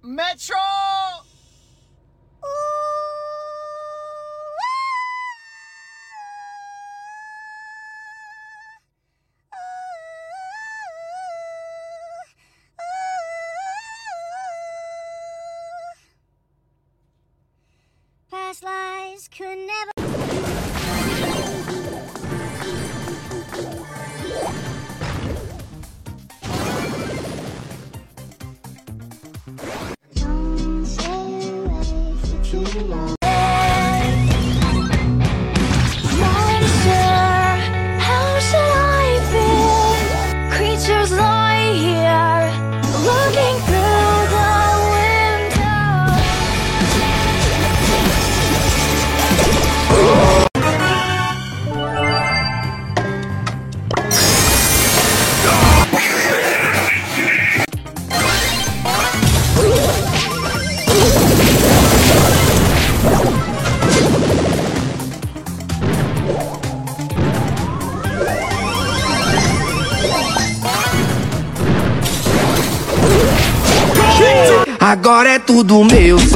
Metro! Past lives could never. Don't stay away for too long. Monster, how should I feel? Creatures lie here, looking through the window. Agora é tudo meu.